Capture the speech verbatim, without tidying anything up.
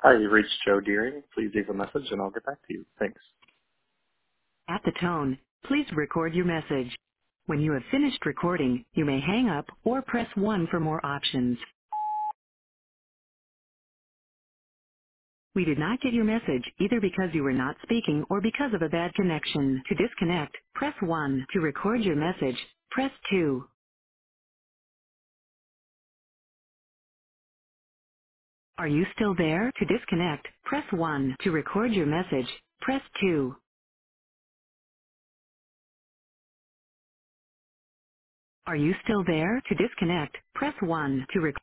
Hi, you reached Joe Deering. Please leave a message and I'll get back to you. Thanks. At the tone, please record your message. When you have finished recording, you may hang up or press one for more options. We did not get your message either because you were not speaking or because of a bad connection. To disconnect, press one. To record your message, press two. Are you still there? To disconnect, press one. To record your message, press two. Are you still there? To disconnect, press one. To record